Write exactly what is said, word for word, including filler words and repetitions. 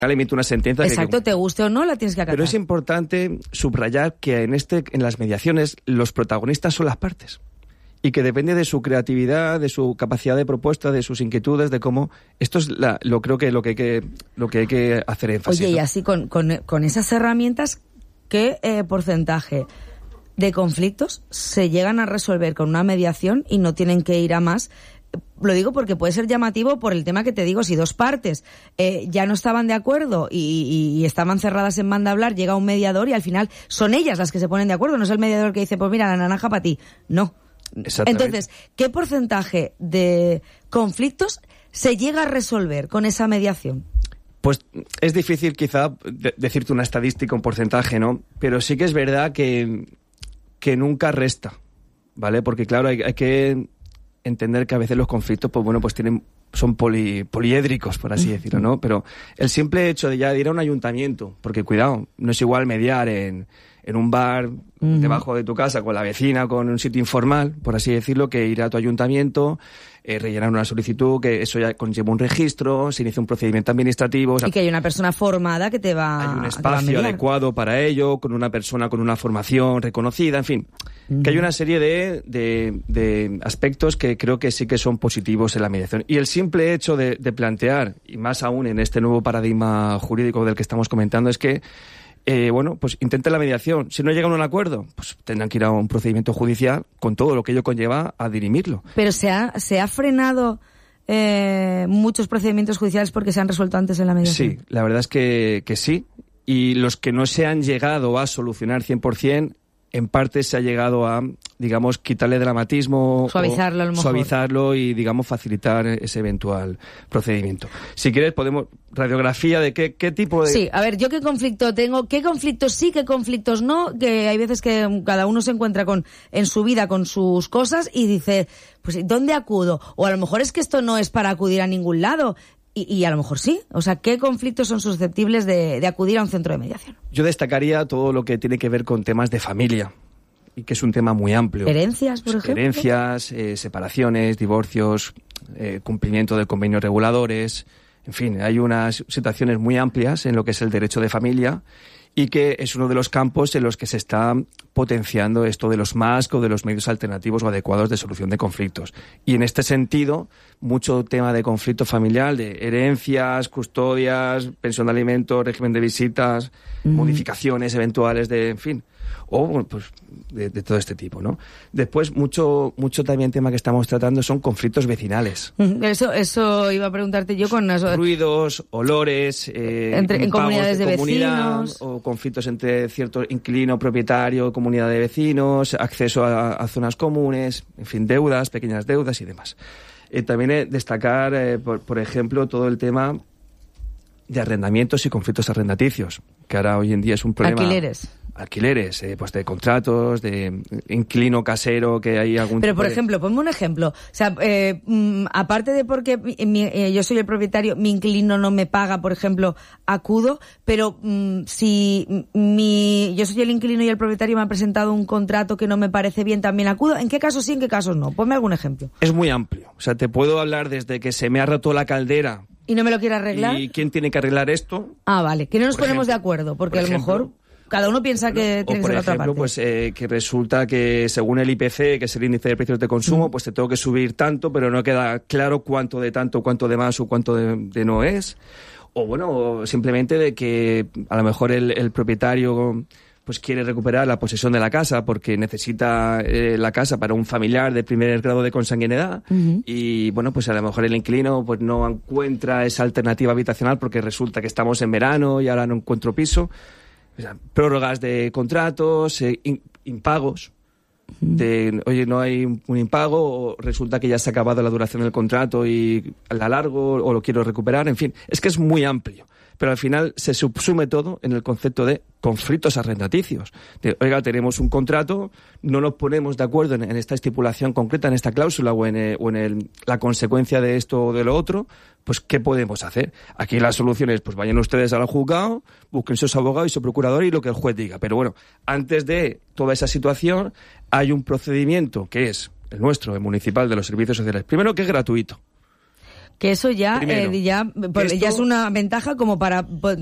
emite una sentencia. Exacto, que, te guste o no, la tienes que acatar. Pero es importante subrayar que en este, en las mediaciones, los protagonistas son las partes. Y que depende de su creatividad, de su capacidad de propuesta, de sus inquietudes, de cómo... Esto es la, lo creo que lo que hay que, lo que, hay que hacer énfasis. Oye, ¿no? Y así con, con, con esas herramientas, ¿qué eh, porcentaje de conflictos se llegan a resolver con una mediación y no tienen que ir a más? Lo digo porque puede ser llamativo por el tema que te digo, si dos partes eh, ya no estaban de acuerdo y, y, y estaban cerradas en banda a hablar, llega un mediador y al final son ellas las que se ponen de acuerdo, no es el mediador que dice, pues mira, la naranja para ti. No. Entonces, ¿qué porcentaje de conflictos se llega a resolver con esa mediación? Pues es difícil quizá de- decirte una estadística, un porcentaje, ¿no? Pero sí que es verdad que, que nunca resta, ¿vale? Porque claro, hay, hay que entender que a veces los conflictos, pues bueno, pues tienen son poli, poliédricos, por así decirlo, ¿no? Pero el simple hecho de ya ir a un ayuntamiento, porque cuidado, no es igual mediar en, en un bar uh-huh. debajo de tu casa con la vecina, con un sitio informal, por así decirlo, que ir a tu ayuntamiento, eh, rellenar una solicitud, que eso ya conlleva un registro, se inicia un procedimiento administrativo. O sea, y que hay una persona formada que te va hay un a espacio adecuado para ello, con una persona con una formación reconocida, en fin, uh-huh. que hay una serie de, de, de aspectos que creo que sí que son positivos en la mediación. Y el simple hecho de, de plantear, y más aún en este nuevo paradigma jurídico del que estamos comentando, es que Eh, bueno, pues intenten la mediación. Si no llegan a un acuerdo, pues tendrán que ir a un procedimiento judicial con todo lo que ello conlleva a dirimirlo. Pero se ha, se ha frenado eh, muchos procedimientos judiciales porque se han resuelto antes en la mediación. Sí, la verdad es que, que sí. Y los que no se han llegado a solucionar cien por ciento, en parte se ha llegado a, digamos, quitarle dramatismo, suavizarlo, a lo mejor. suavizarlo y, digamos, facilitar ese eventual procedimiento. Si quieres, podemos radiografía de qué, qué tipo de... Sí, a ver, yo qué conflicto tengo, qué conflictos sí, qué conflictos no, que hay veces que cada uno se encuentra con en su vida con sus cosas y dice, pues ¿dónde acudo? O a lo mejor es que esto no es para acudir a ningún lado. Y, y a lo mejor sí. O sea, ¿qué conflictos son susceptibles de, de acudir a un centro de mediación? Yo destacaría todo lo que tiene que ver con temas de familia, y que es un tema muy amplio. ¿Herencias, por ejemplo? Herencias, eh, separaciones, divorcios, eh, cumplimiento de convenios reguladores, en fin, hay unas situaciones muy amplias en lo que es el derecho de familia y que es uno de los campos en los que se está potenciando esto de los M A S C o de los medios alternativos o adecuados de solución de conflictos. Y en este sentido, mucho tema de conflicto familiar, de herencias, custodias, pensión de alimentos, régimen de visitas, mm. modificaciones eventuales de, en fin, o pues de, de todo este tipo, ¿no? Después, mucho mucho también tema que estamos tratando son conflictos vecinales. Eso eso iba a preguntarte yo con las... ruidos, olores, eh, entre, en comunidades de, de comunidad, vecinos, o conflictos entre cierto inquilino, propietario, comunidad de vecinos, acceso a, a zonas comunes, en fin, deudas, pequeñas deudas y demás. Eh, también eh, destacar, eh, por, por ejemplo, todo el tema de arrendamientos y conflictos arrendaticios, que ahora hoy en día es un problema. Alquileres. Alquileres, eh, pues de contratos, de inquilino casero, que hay algún... Pero, tipo por de... ejemplo, ponme un ejemplo. O sea, eh, mm, aparte de porque mi, eh, yo soy el propietario, mi inquilino no me paga, por ejemplo, acudo, pero mm, si mi yo soy el inquilino y el propietario me ha presentado un contrato que no me parece bien, también acudo. ¿En qué casos sí, en qué casos no? Ponme algún ejemplo. Es muy amplio. O sea, te puedo hablar desde que se me ha roto la caldera... ¿Y no me lo quiere arreglar? ¿Y quién tiene que arreglar esto? Ah, vale. Que no nos por ponemos ejemplo, de acuerdo, porque por a lo ejemplo, mejor cada uno piensa que tiene que ser la otra parte. O por ejemplo, pues eh, que resulta que según el I P C, que es el índice de precios de consumo, mm. pues te tengo que subir tanto, pero no queda claro cuánto de tanto, cuánto de más o cuánto de, de no es. O bueno, simplemente de que a lo mejor el, el propietario... pues quiere recuperar la posesión de la casa porque necesita eh, la casa para un familiar de primer grado de consanguinidad uh-huh. y bueno, pues a lo mejor el inquilino pues no encuentra esa alternativa habitacional porque resulta que estamos en verano y ahora no encuentro piso. O sea, prórrogas de contratos, eh, in, impagos, uh-huh. de oye, no hay un impago o resulta que ya se ha acabado la duración del contrato y la alargo o lo quiero recuperar, en fin, es que es muy amplio. Pero al final se subsume todo en el concepto de conflictos arrendaticios. De, oiga, tenemos un contrato, no nos ponemos de acuerdo en, en esta estipulación concreta, en esta cláusula o en, eh, o en el, la consecuencia de esto o de lo otro, pues ¿qué podemos hacer? Aquí la solución es, pues vayan ustedes al juzgado, busquen sus abogados y su procurador y lo que el juez diga. Pero bueno, antes de toda esa situación hay un procedimiento que es el nuestro, el municipal de los servicios sociales. Primero, que es gratuito. Que eso ya, Primero, eh, ya, esto, ya es una ventaja como para